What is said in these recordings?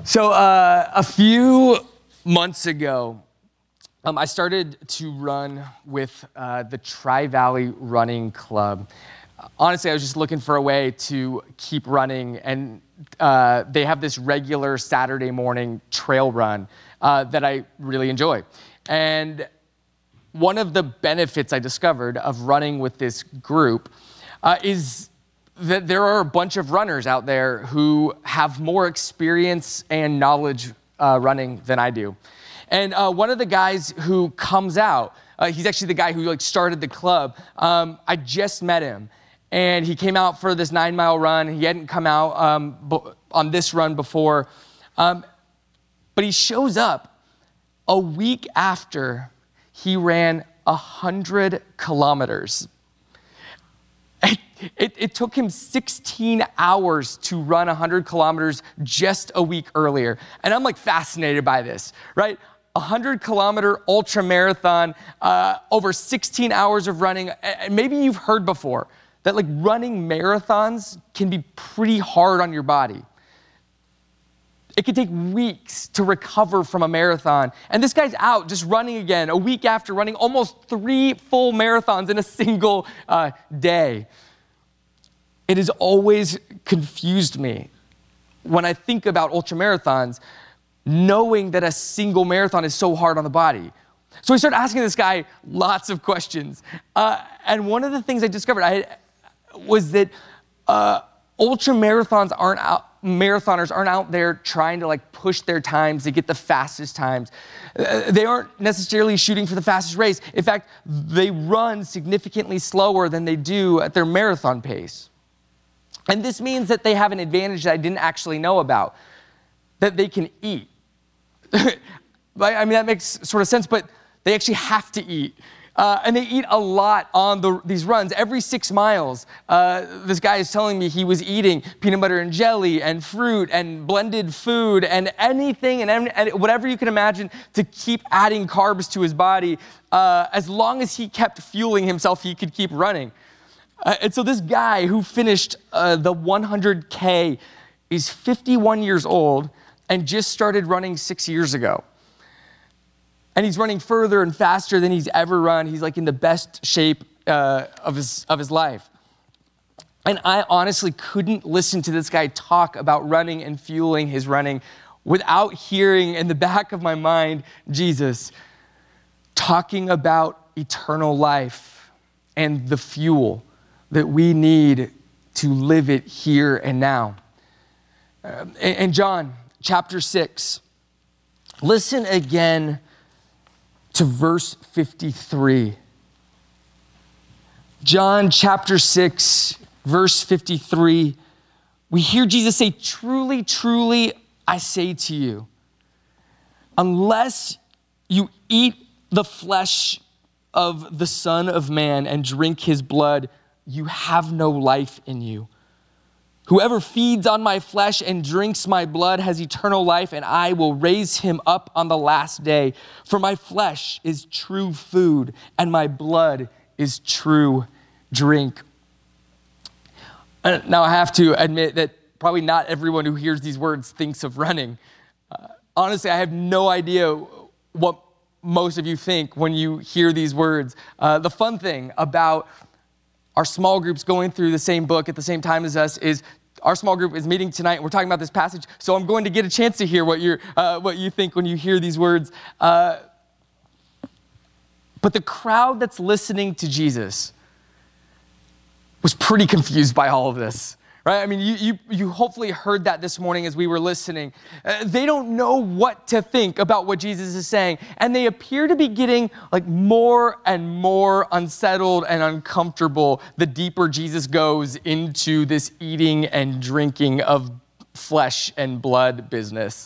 So a few months ago, I started to run with the Tri-Valley Running Club. Honestly, I was just looking for a way to keep running, and they have this regular Saturday morning trail run that I really enjoy. And one of the benefits I discovered of running with this group is that there are a bunch of runners out there who have more experience and knowledge running than I do. And one of the guys who comes out, he's actually the guy who started the club. I just met him, and he came out for this 9-mile run. He hadn't come out on this run before, but he shows up a week after he ran 100 kilometers. It took him 16 hours to run 100 kilometers just a week earlier. And I'm fascinated by this, right? 100-kilometer ultra marathon, over 16 hours of running. And maybe you've heard before that running marathons can be pretty hard on your body. It can take weeks to recover from a marathon. And this guy's out just running again, a week after running almost 3 full marathons in a single day. It has always confused me when I think about ultramarathons, knowing that a single marathon is so hard on the body. So I started asking this guy lots of questions. And one of the things I discovered was that marathoners aren't out there trying to push their times to get the fastest times. They aren't necessarily shooting for the fastest race. In fact, they run significantly slower than they do at their marathon pace. And this means that they have an advantage that I didn't actually know about, that they can eat. That makes sort of sense, but they actually have to eat. And they eat a lot on these runs. Every 6 miles, this guy is telling me he was eating peanut butter and jelly and fruit and blended food and anything and whatever you can imagine to keep adding carbs to his body. As long as he kept fueling himself, he could keep running. And so this guy who finished the 100K is 51 years old and just started running 6 years ago. And he's running further and faster than he's ever run. He's in the best shape of his life. And I honestly couldn't listen to this guy talk about running and fueling his running without hearing in the back of my mind Jesus talking about eternal life and the fuel that we need to live it here and now. In John chapter 6, listen again to verse 53. John chapter 6, verse 53, we hear Jesus say, "Truly, truly, I say to you, unless you eat the flesh of the Son of Man and drink his blood, you have no life in you. Whoever feeds on my flesh and drinks my blood has eternal life, and I will raise him up on the last day. For my flesh is true food, and my blood is true drink." Now, I have to admit that probably not everyone who hears these words thinks of running. Honestly, I have no idea what most of you think when you hear these words. The fun thing about our small groups going through the same book at the same time as us is our small group is meeting tonight, and we're talking about this passage, so I'm going to get a chance to hear what you think when you hear these words. But the crowd that's listening to Jesus was pretty confused by all of this, right? I mean, you hopefully heard that this morning as we were listening. They don't know what to think about what Jesus is saying, and they appear to be getting more and more unsettled and uncomfortable the deeper Jesus goes into this eating and drinking of flesh and blood business.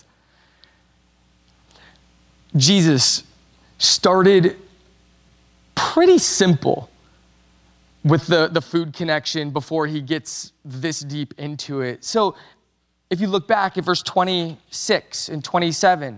Jesus started pretty simple with the food connection before he gets this deep into it. So if you look back at verse 26 and 27,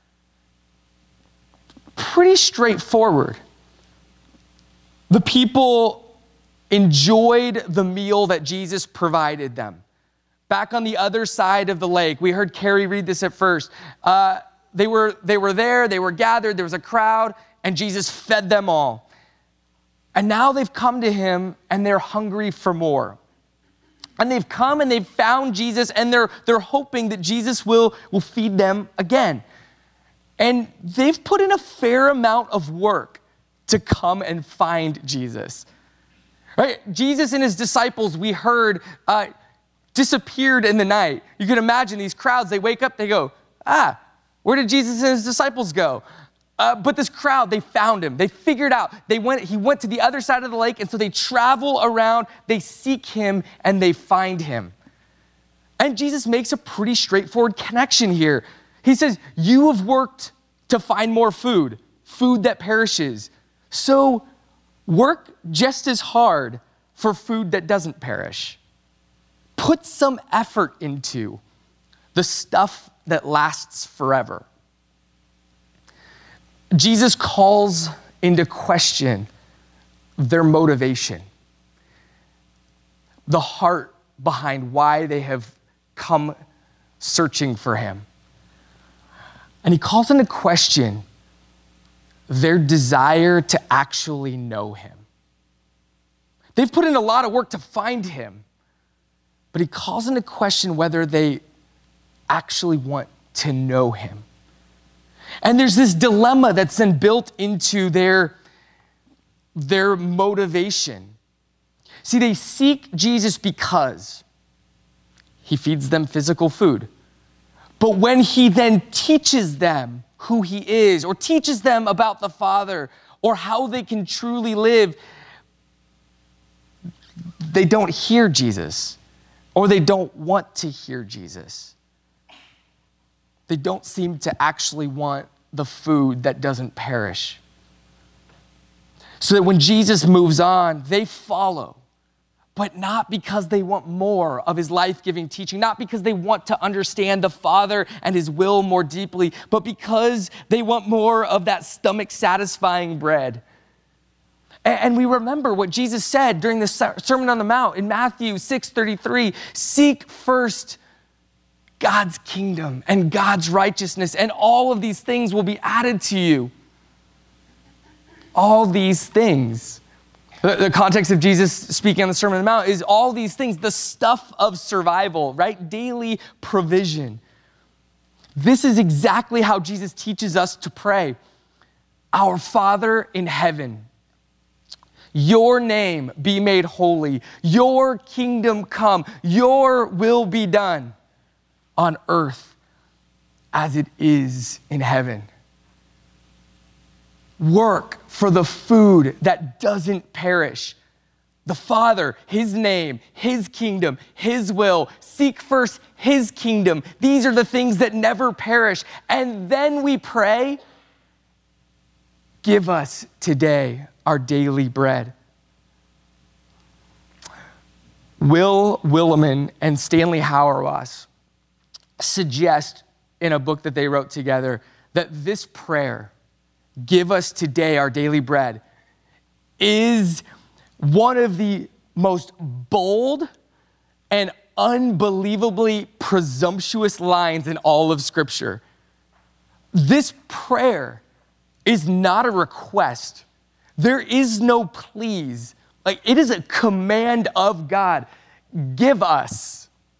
pretty straightforward. The people enjoyed the meal that Jesus provided them. back on the other side of the lake. We heard Carrie read this at first. They were there, they were gathered, there was a crowd, and Jesus fed them all. And now they've come to him and they're hungry for more. And they've come and they've found Jesus, and they're hoping that Jesus will feed them again. And they've put in a fair amount of work to come and find Jesus. Right? Jesus and his disciples, we heard, disappeared in the night. You can imagine these crowds, they wake up, they go, where did Jesus and his disciples go? But this crowd, they found him. They figured out. He went to the other side of the lake, and so they travel around, they seek him, and they find him. And Jesus makes a pretty straightforward connection here. He says, you have worked to find more food that perishes. So work just as hard for food that doesn't perish. Put some effort into the stuff that lasts forever. Jesus calls into question their motivation, the heart behind why they have come searching for him. And he calls into question their desire to actually know him. They've put in a lot of work to find him, but he calls into question whether they actually want to know him. And there's this dilemma that's then built into their motivation. See, they seek Jesus because he feeds them physical food. But when he then teaches them who he is, or teaches them about the Father, or how they can truly live, they don't hear Jesus, or they don't want to hear Jesus. They don't seem to actually want the food that doesn't perish. So that when Jesus moves on, they follow, but not because they want more of his life-giving teaching, not because they want to understand the Father and his will more deeply, but because they want more of that stomach-satisfying bread. And we remember what Jesus said during the Sermon on the Mount in Matthew 6:33, seek first God's kingdom and God's righteousness, and all of these things will be added to you. All these things. The context of Jesus speaking on the Sermon on the Mount is all these things, the stuff of survival, right? Daily provision. This is exactly how Jesus teaches us to pray. Our Father in heaven, your name be made holy, your kingdom come, your will be done on earth as it is in heaven. Work for the food that doesn't perish. The Father, his name, his kingdom, his will. Seek first his kingdom. These are the things that never perish. And then we pray, give us today our daily bread. Will Willimon and Stanley Hauerwas suggest in a book that they wrote together that this prayer, give us today our daily bread, is one of the most bold and unbelievably presumptuous lines in all of Scripture. This prayer is not a request. There is no please. Like, it is a command of God. Give us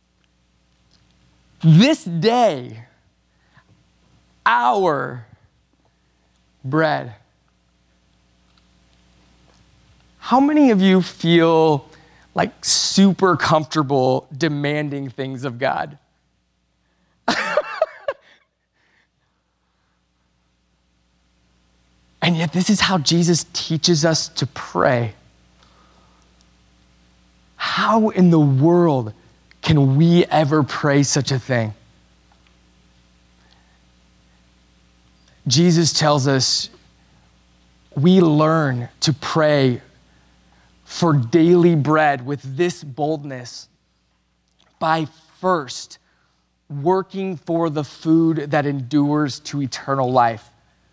this day our bread. How many of you feel like super comfortable demanding things of God? And yet this is how Jesus teaches us to pray. How in the world can we ever pray such a thing? Jesus tells us we learn to pray for daily bread with this boldness by first working for the food that endures to eternal life.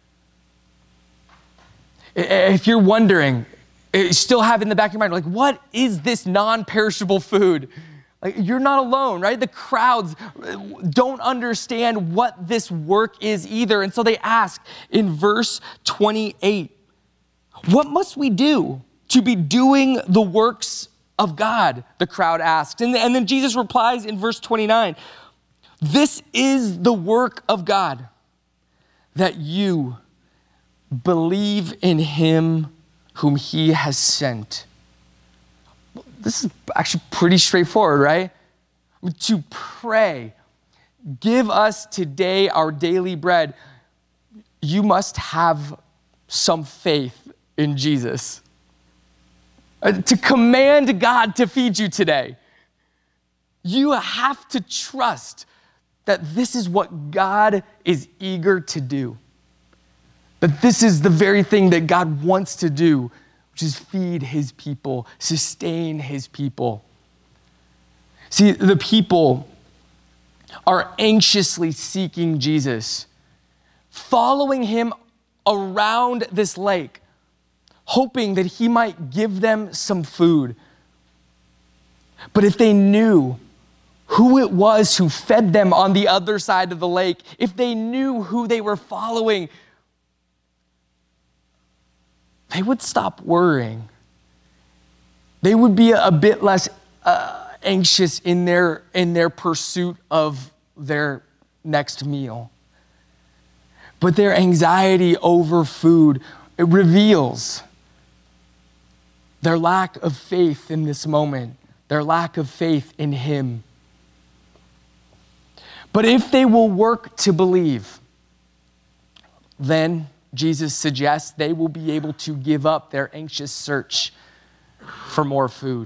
If you're wondering, you still have in the back of your mind, like, what is this non-perishable food? Like, you're not alone, right? The crowds don't understand what this work is either. And so they ask in verse 28, what must we do to be doing the works of God? The crowd asks. And then Jesus replies in verse 29, this is the work of God, that you believe in him whom he has sent. This is actually pretty straightforward, right? To pray, give us today our daily bread, you must have some faith in Jesus. To command God to feed you today, you have to trust that this is what God is eager to do. That this is the very thing that God wants to do, which is feed his people, sustain his people. See, the people are anxiously seeking Jesus, following him around this lake, hoping that he might give them some food. But if they knew who it was who fed them on the other side of the lake, if they knew who they were following, they would stop worrying. They would be a bit less anxious in their pursuit of their next meal. But their anxiety over food, it reveals their lack of faith in this moment, their lack of faith in him. But if they will work to believe, then Jesus suggests they will be able to give up their anxious search for more food.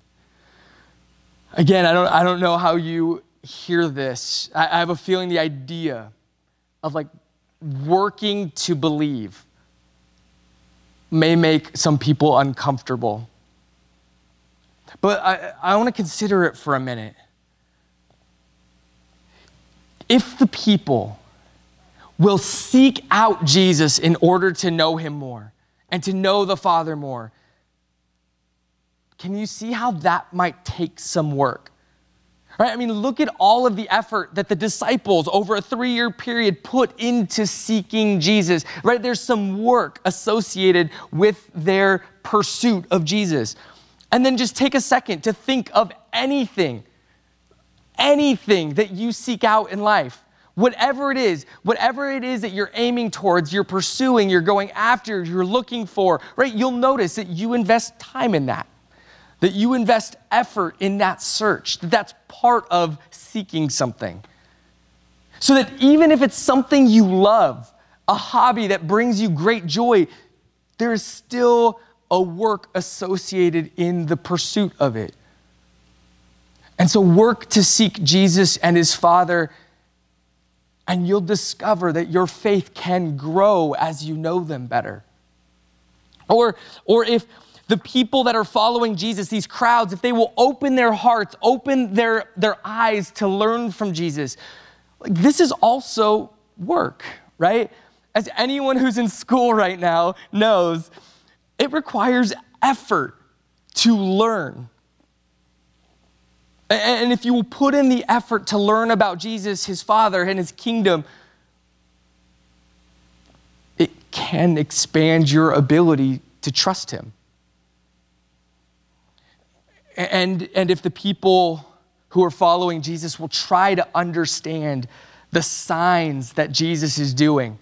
Again, I don't know how you hear this. I have a feeling the idea of like working to believe may make some people uncomfortable. But I want to consider it for a minute. If the people will seek out Jesus in order to know him more and to know the Father more, can you see how that might take some work? Right? I mean, look at all of the effort that the disciples over a 3-year period put into seeking Jesus, right? There's some work associated with their pursuit of Jesus. And then just take a second to think of anything that you seek out in life. Whatever it is that you're aiming towards, you're pursuing, you're going after, you're looking for, right? You'll notice that you invest time in that you invest effort in that search, that's part of seeking something. So that even if it's something you love, a hobby that brings you great joy, there is still a work associated in the pursuit of it. And so work to seek Jesus and his Father, and you'll discover that your faith can grow as you know them better. Or if the people that are following Jesus, these crowds, if they will open their hearts, open their eyes to learn from Jesus, like, this is also work, right? As anyone who's in school right now knows, it requires effort to learn. And if you will put in the effort to learn about Jesus, his Father, and his kingdom, it can expand your ability to trust him. And if the people who are following Jesus will try to understand the signs that Jesus is doing,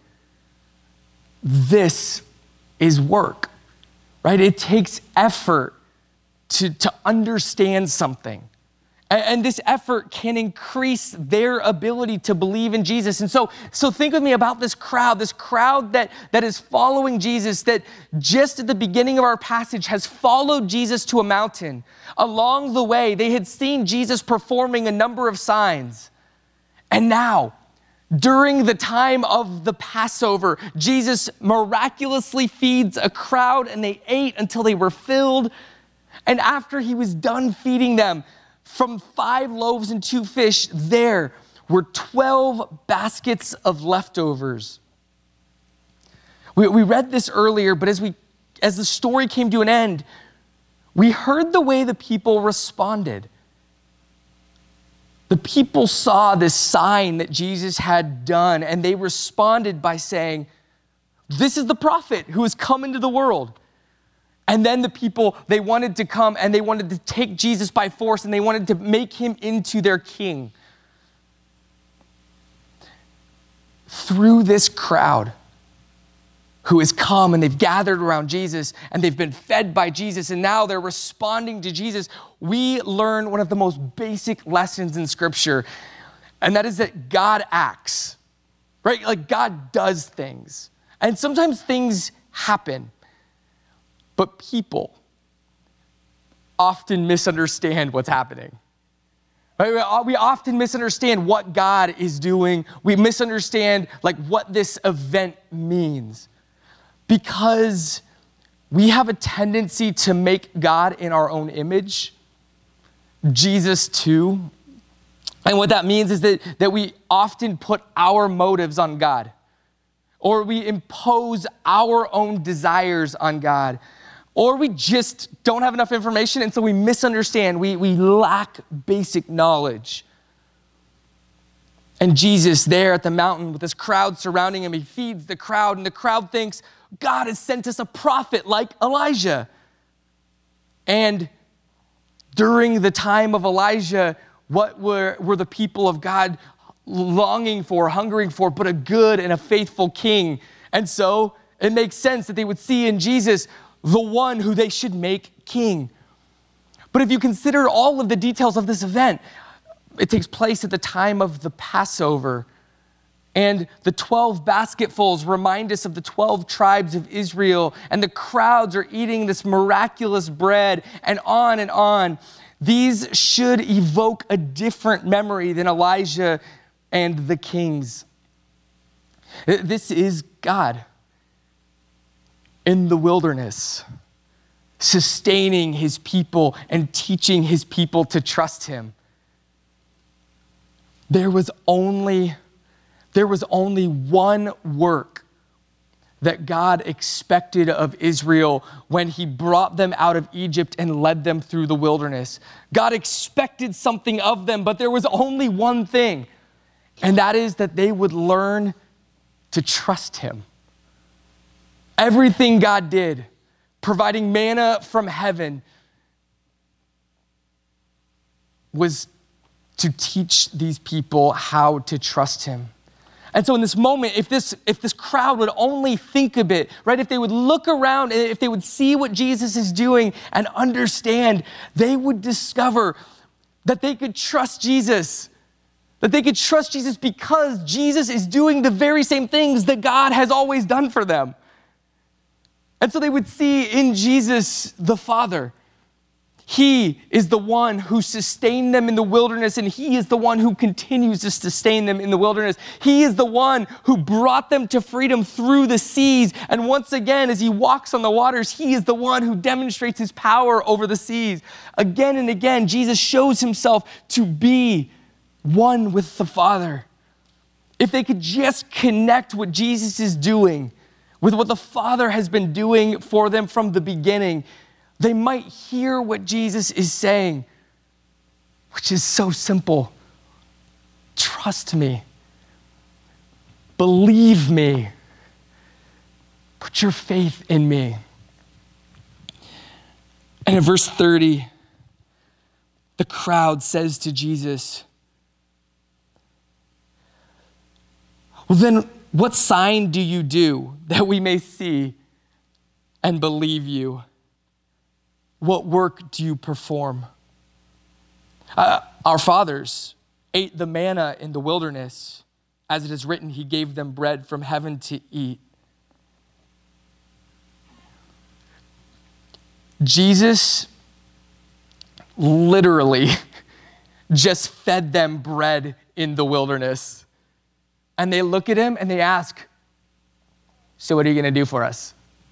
this is work, right? It takes effort to understand something. And this effort can increase their ability to believe in Jesus. And so think with me about this crowd that is following Jesus, that just at the beginning of our passage has followed Jesus to a mountain. Along the way, they had seen Jesus performing a number of signs. And now, during the time of the Passover, Jesus miraculously feeds a crowd, and they ate until they were filled. And after he was done feeding them, from 5 loaves and 2 fish, there were 12 baskets of leftovers. We read this earlier, but as the story came to an end, we heard the way the people responded. The people saw this sign that Jesus had done, and they responded by saying, "This is the prophet who has come into the world." And then the people, they wanted to come and they wanted to take Jesus by force and they wanted to make him into their king. Through this crowd who has come and they've gathered around Jesus and they've been fed by Jesus and now they're responding to Jesus, we learn one of the most basic lessons in Scripture, and that is that God acts, right? Like God does things. And sometimes things happen. But people often misunderstand what's happening. Right? We often misunderstand what God is doing. We misunderstand like what this event means because we have a tendency to make God in our own image, Jesus too. And what that means is that we often put our motives on God, or we impose our own desires on God. Or we just don't have enough information, and so we misunderstand. We lack basic knowledge. And Jesus there at the mountain with this crowd surrounding him, he feeds the crowd, and the crowd thinks, God has sent us a prophet like Elijah. And during the time of Elijah, what were the people of God longing for, hungering for, but a good and a faithful king? And so it makes sense that they would see in Jesus the one who they should make king. But if you consider all of the details of this event, it takes place at the time of the Passover. And the 12 basketfuls remind us of the 12 tribes of Israel. And the crowds are eating this miraculous bread and on and on. These should evoke a different memory than Elijah and the kings. This is God in the wilderness, sustaining his people and teaching his people to trust him. There was only one work that God expected of Israel when he brought them out of Egypt and led them through the wilderness. God expected something of them, but there was only one thing, and that is that they would learn to trust him. Everything God did, providing manna from heaven, was to teach these people how to trust him. And so in this moment, if this crowd would only think a bit, right? If they would look around and if they would see what Jesus is doing and understand, they would discover that they could trust Jesus. That they could trust Jesus because Jesus is doing the very same things that God has always done for them. And so they would see in Jesus the Father. He is the one who sustained them in the wilderness, and he is the one who continues to sustain them in the wilderness. He is the one who brought them to freedom through the seas. And once again, as he walks on the waters, he is the one who demonstrates his power over the seas. Again and again, Jesus shows himself to be one with the Father. If they could just connect what Jesus is doing with what the Father has been doing for them from the beginning, they might hear what Jesus is saying, which is so simple. Trust me. Believe me. Put your faith in me. And in verse 30, the crowd says to Jesus, well, then what sign do you do that we may see and believe you? What work do you perform? Our fathers ate the manna in the wilderness. As it is written, he gave them bread from heaven to eat. Jesus literally just fed them bread in the wilderness. And they look at him and they ask, so what are you going to do for us?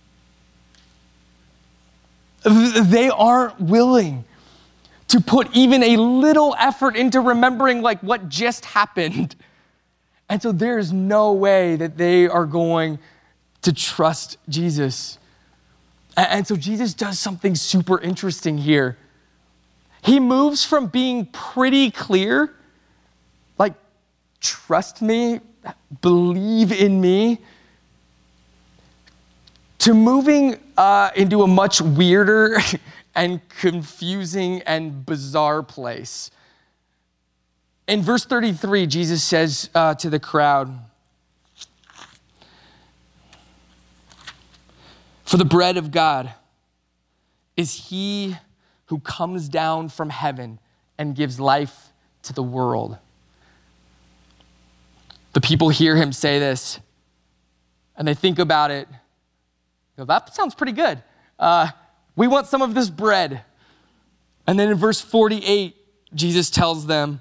They aren't willing to put even a little effort into remembering like what just happened. And so there's no way that they are going to trust Jesus. And so Jesus does something super interesting here. He moves from being pretty clear trust me, believe in me, to moving into a much weirder and confusing and bizarre place. In verse 33, Jesus says to the crowd, "For the bread of God is he who comes down from heaven and gives life to the world." The people hear him say this, and they think about it. They go, that sounds pretty good. We want some of this bread. And then in verse 48, Jesus tells them,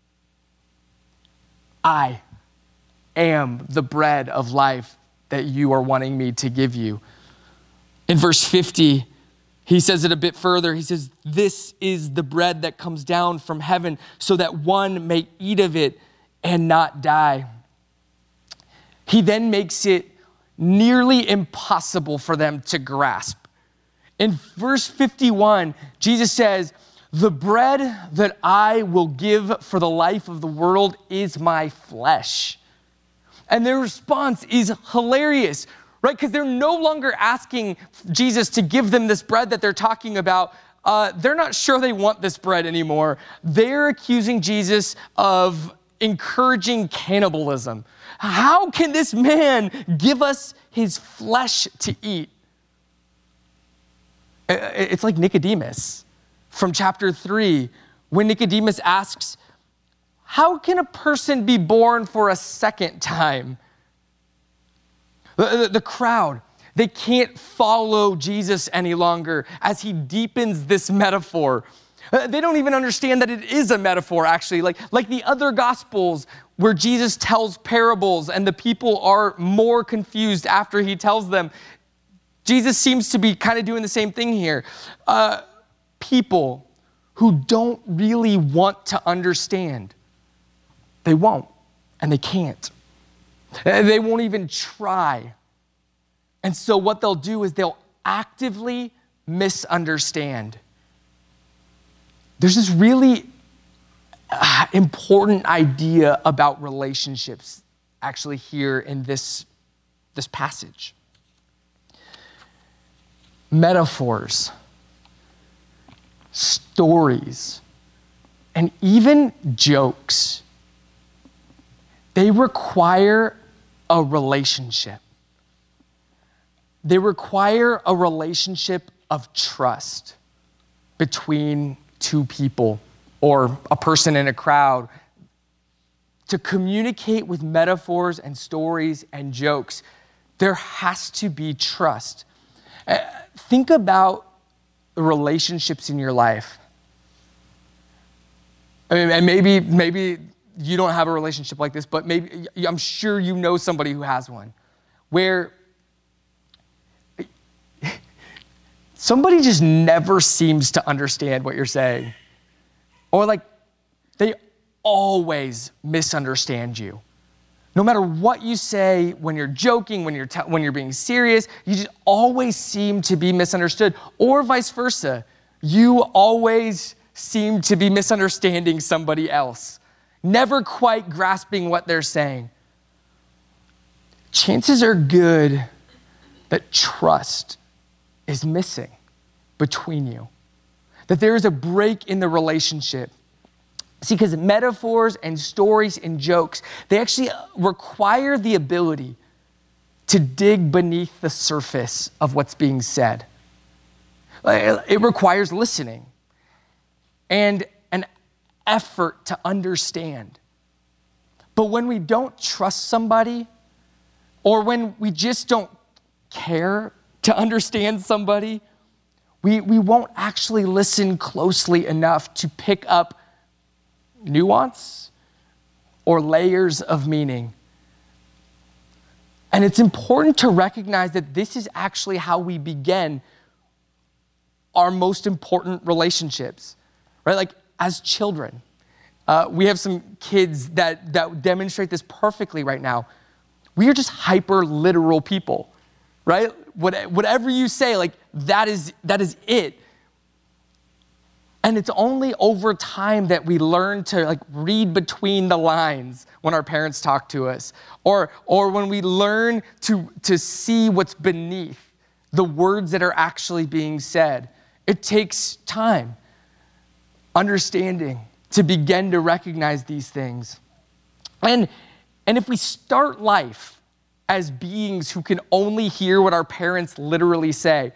"I am the bread of life that you are wanting me to give you." In verse 50, he says it a bit further. He says, "This is the bread that comes down from heaven so that one may eat of it and not die." He then makes it nearly impossible for them to grasp. In verse 51, Jesus says, "The bread that I will give for the life of the world is my flesh." And their response is hilarious, right? Because they're no longer asking Jesus to give them this bread that they're talking about. They're not sure they want this bread anymore. They're accusing Jesus of encouraging cannibalism. How can this man give us his flesh to eat? It's like Nicodemus from chapter 3, when Nicodemus asks, "How can a person be born for a second time?" The crowd, they can't follow Jesus any longer as he deepens this metaphor. They don't even understand that it is a metaphor, actually. Like the other gospels where Jesus tells parables and the people are more confused after he tells them. Jesus seems to be kind of doing the same thing here. People who don't really want to understand, they won't and they can't. They won't even try. And so what they'll do is they'll actively misunderstand. There's this really important idea about relationships actually here in this passage. Metaphors, stories, and even jokes, they require a relationship. They require a relationship of trust between two people or a person in a crowd. To communicate with metaphors and stories and jokes, there has to be trust. Think about the relationships in your life. I mean, and maybe you don't have a relationship like this, but maybe I'm sure you know somebody who has one, where somebody just never seems to understand what you're saying. Or like they always misunderstand you. No matter what you say, when you're joking, when you're being serious, you just always seem to be misunderstood. Or vice versa. You always seem to be misunderstanding somebody else, never quite grasping what they're saying. Chances are good that trust is missing between you, that there is a break in the relationship. See, because metaphors and stories and jokes, they actually require the ability to dig beneath the surface of what's being said. It requires listening and an effort to understand. But when we don't trust somebody, or when we just don't care to understand somebody, we won't actually listen closely enough to pick up nuance or layers of meaning. And it's important to recognize that this is actually how we begin our most important relationships, right? Like as children. We have some kids that demonstrate this perfectly right now. We are just hyper literal people, right? Whatever you say, like that is it. And it's only over time that we learn to like read between the lines when our parents talk to us, or when we learn to see what's beneath the words that are actually being said. It takes time, understanding, to begin to recognize these things. And if we start life as beings who can only hear what our parents literally say,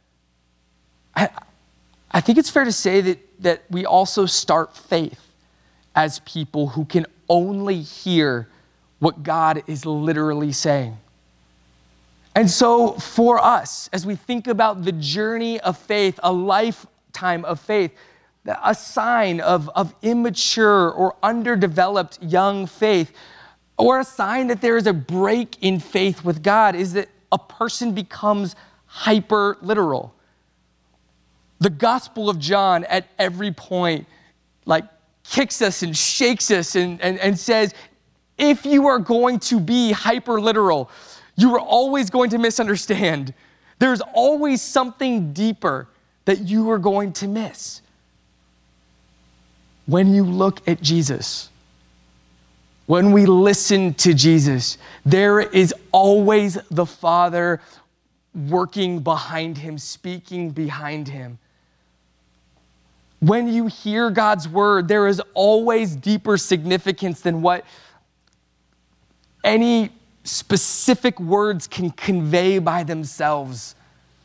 I think it's fair to say that we also start faith as people who can only hear what God is literally saying. And so for us, as we think about the journey of faith, a lifetime of faith, a sign of immature or underdeveloped young faith, or a sign that there is a break in faith with God, is that a person becomes hyper literal. The Gospel of John at every point like kicks us and shakes us and says, if you are going to be hyper literal, you are always going to misunderstand. There's always something deeper that you are going to miss. When you look at Jesus, when we listen to Jesus, there is always the Father working behind him, speaking behind him. When you hear God's word, there is always deeper significance than what any specific words can convey by themselves.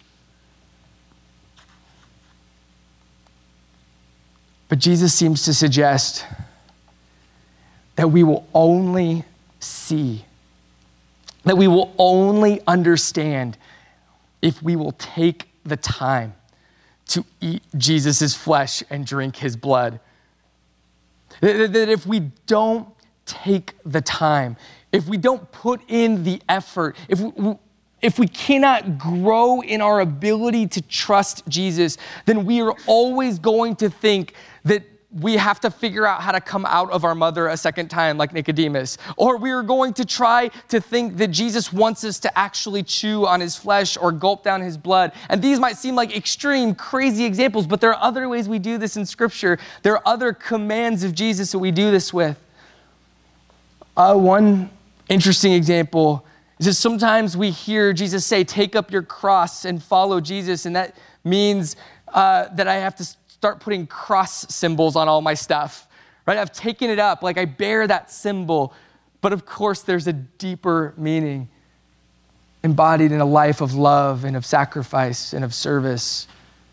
But Jesus seems to suggest that we will only see, that we will only understand if we will take the time to eat Jesus' flesh and drink his blood. That if we don't take the time, if we don't put in the effort, if we cannot grow in our ability to trust Jesus, then we are always going to think that we have to figure out how to come out of our mother a second time like Nicodemus. Or we are going to try to think that Jesus wants us to actually chew on his flesh or gulp down his blood. And these might seem like extreme, crazy examples, but there are other ways we do this in Scripture. There are other commands of Jesus that we do this with. One interesting example is that sometimes we hear Jesus say, take up your cross and follow Jesus. And that means that I have to start putting cross symbols on all my stuff, right? I've taken it up, like I bear that symbol. But of course, there's a deeper meaning embodied in a life of love and of sacrifice and of service.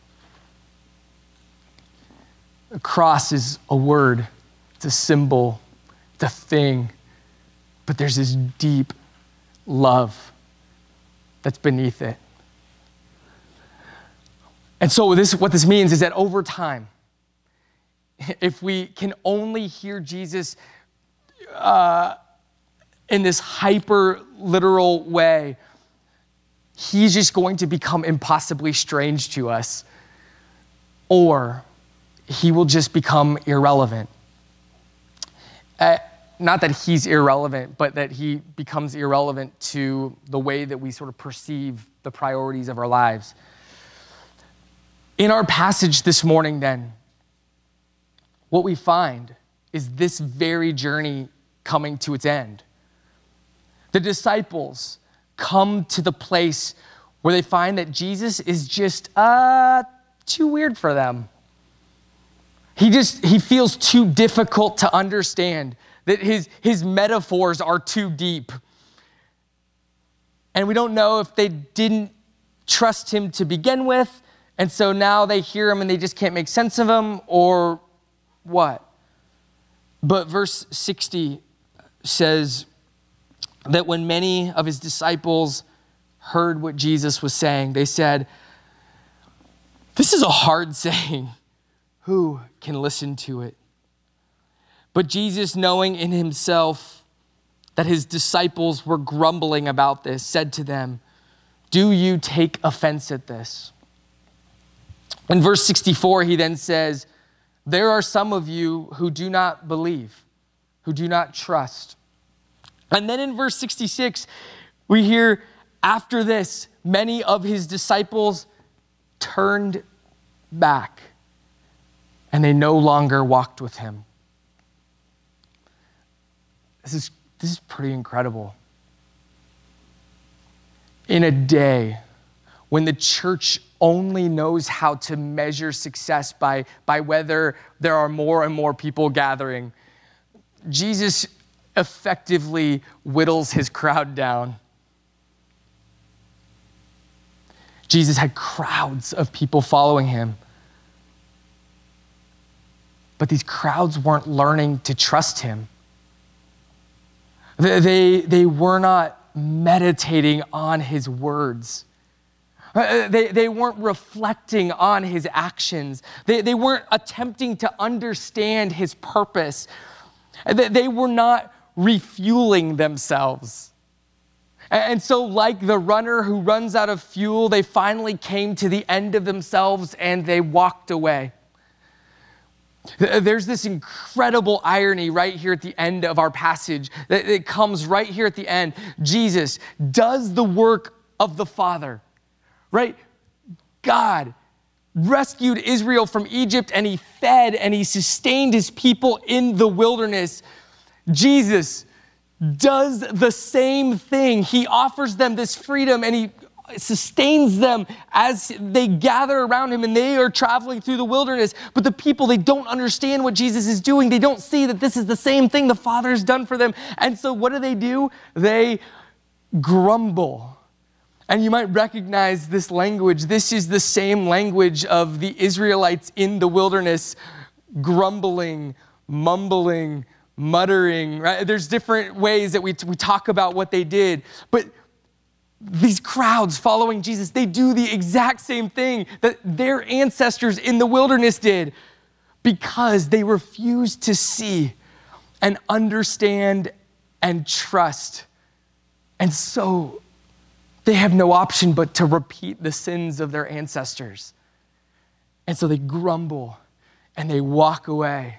A cross is a word, it's a symbol, it's a thing. But there's this deep love that's beneath it. And so what this means is that over time, if we can only hear Jesus in this hyper literal way, he's just going to become impossibly strange to us, or he will just become irrelevant. Not that he's irrelevant, but that he becomes irrelevant to the way that we sort of perceive the priorities of our lives. In our passage this morning, then, what we find is this very journey coming to its end. The disciples come to the place where they find that Jesus is just too weird for them. He feels too difficult to understand, that his metaphors are too deep. And we don't know if they didn't trust him to begin with, and so now they hear him and they just can't make sense of him, or what? But verse 60 says that when many of his disciples heard what Jesus was saying, they said, "This is a hard saying. Who can listen to it?" But Jesus, knowing in himself that his disciples were grumbling about this, said to them, "Do you take offense at this?" In verse 64, he then says, "There are some of you who do not believe, who do not trust." And then in verse 66, we hear, after this, many of his disciples turned back and they no longer walked with him. This is pretty incredible. In a day when the church only knows how to measure success by whether there are more and more people gathering, Jesus effectively whittles his crowd down. Jesus had crowds of people following him. But these crowds weren't learning to trust him. They were not meditating on his words. They weren't reflecting on his actions. They weren't attempting to understand his purpose. They were not refueling themselves. And so, like the runner who runs out of fuel, they finally came to the end of themselves and they walked away. There's this incredible irony right here at the end of our passage. It comes right here at the end. Jesus does the work of the Father, right? God rescued Israel from Egypt, and he fed and he sustained his people in the wilderness. Jesus does the same thing. He offers them this freedom, and he sustains them as they gather around him and they are traveling through the wilderness. But the people, they don't understand what Jesus is doing. They don't see that this is the same thing the Father has done for them. And so what do? They grumble. And you might recognize this language. This is the same language of the Israelites in the wilderness, grumbling, mumbling, muttering, right? There's different ways that we talk about what they did. But these crowds following Jesus, they do the exact same thing that their ancestors in the wilderness did, because they refused to see and understand and trust. And so they have no option but to repeat the sins of their ancestors. And so they grumble and they walk away.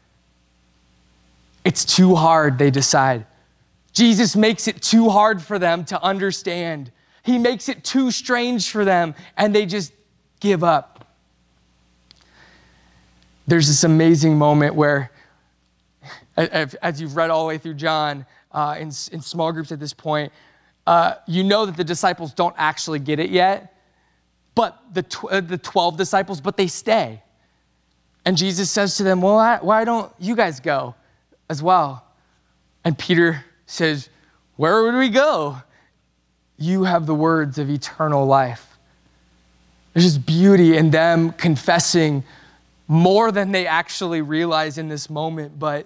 It's too hard, they decide. Jesus makes it too hard for them to understand. He makes it too strange for them, and they just give up. There's this amazing moment where, as you've read all the way through John, in small groups at this point, you know that the disciples don't actually get it yet, but the 12 disciples, but they stay. And Jesus says to them, well, why don't you guys go as well? And Peter says, where would we go? You have the words of eternal life. There's just beauty in them confessing more than they actually realize in this moment, but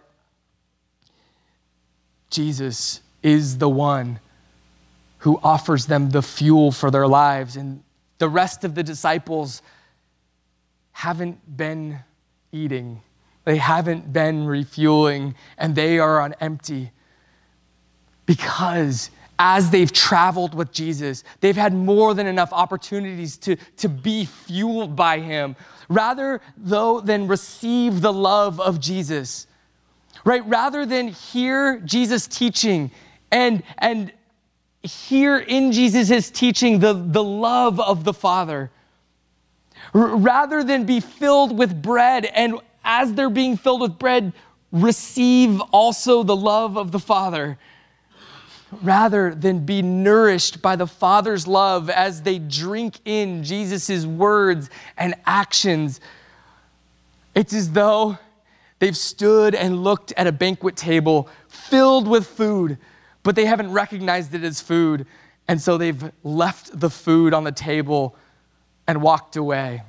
Jesus is the one who offers them the fuel for their lives. And the rest of the disciples haven't been eating. They haven't been refueling, and they are on empty. Because as they've traveled with Jesus, they've had more than enough opportunities to be fueled by him, rather than receive the love of Jesus, right? Rather than hear Jesus teaching and hear in Jesus' teaching the love of the Father, rather than be filled with bread, and as they're being filled with bread, receive also the love of the Father. Rather than be nourished by the Father's love as they drink in Jesus' words and actions, it's as though they've stood and looked at a banquet table filled with food, but they haven't recognized it as food. And so they've left the food on the table and walked away.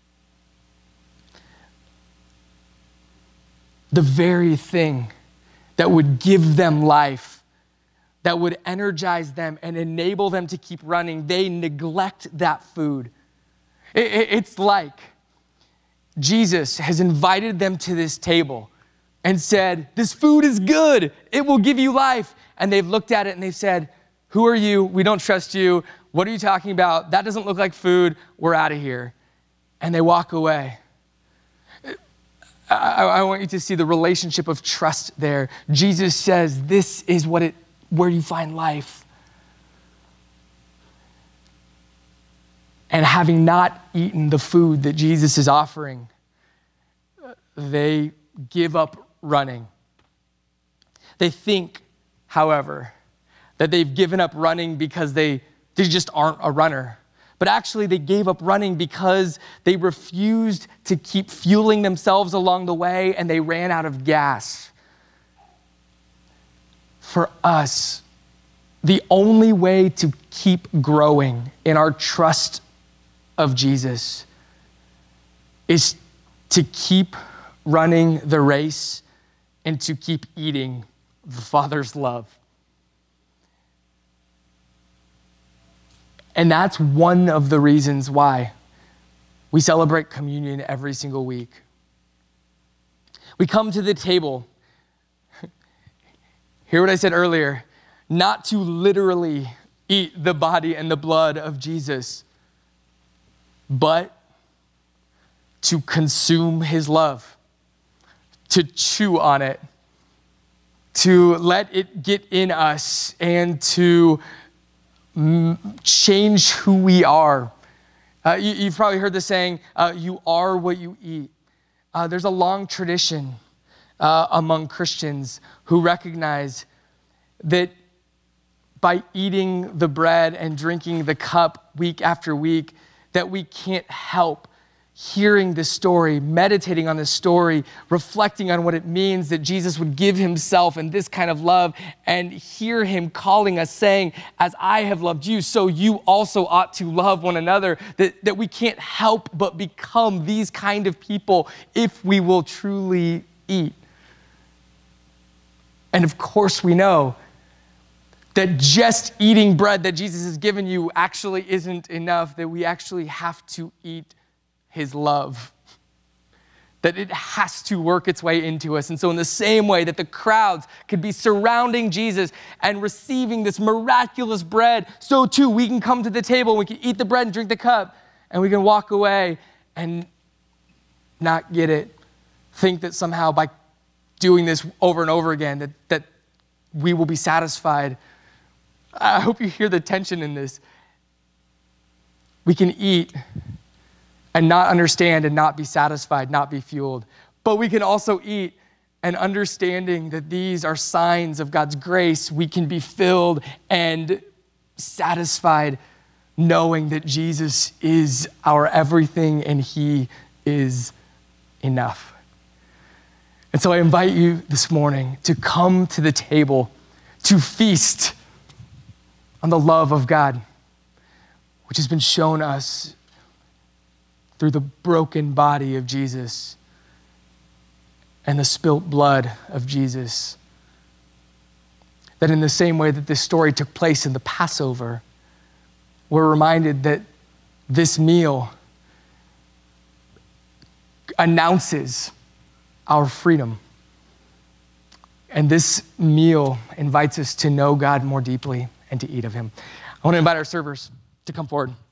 The very thing that would give them life, that would energize them and enable them to keep running, they neglect that food. It's like Jesus has invited them to this table and said, this food is good. It will give you life. And they've looked at it and they've said, who are you? We don't trust you. What are you talking about? That doesn't look like food. We're out of here. And they walk away. I want you to see the relationship of trust there. Jesus says, this is where you find life. And having not eaten the food that Jesus is offering, they give up running. They think, however, that they've given up running because they just aren't a runner. But actually, they gave up running because they refused to keep fueling themselves along the way and they ran out of gas. For us, the only way to keep growing in our trust of Jesus is to keep running the race and to keep eating the Father's love. And that's one of the reasons why we celebrate communion every single week. We come to the table, hear what I said earlier, not to literally eat the body and the blood of Jesus, but to consume his love, to chew on it, to let it get in us and to change who we are. You've probably heard the saying, you are what you eat. There's a long tradition among Christians who recognize that by eating the bread and drinking the cup week after week, that we can't help hearing this story, meditating on this story, reflecting on what it means that Jesus would give himself in this kind of love, and hear him calling us saying, as I have loved you, so you also ought to love one another, that we can't help but become these kind of people if we will truly eat. And of course we know that just eating bread that Jesus has given you actually isn't enough, that we actually have to eat his love, that it has to work its way into us. And so in the same way that the crowds could be surrounding Jesus and receiving this miraculous bread, so too we can come to the table, we can eat the bread and drink the cup, and we can walk away and not get it. Think that somehow by doing this over and over again, that we will be satisfied. I hope you hear the tension in this. We can eat and not understand and not be satisfied, not be fueled. But we can also eat and understanding that these are signs of God's grace, we can be filled and satisfied knowing that Jesus is our everything and he is enough. And so I invite you this morning to come to the table, to feast on the love of God, which has been shown us through the broken body of Jesus and the spilt blood of Jesus. That in the same way that this story took place in the Passover, we're reminded that this meal announces our freedom. And this meal invites us to know God more deeply and to eat of him. I want to invite our servers to come forward.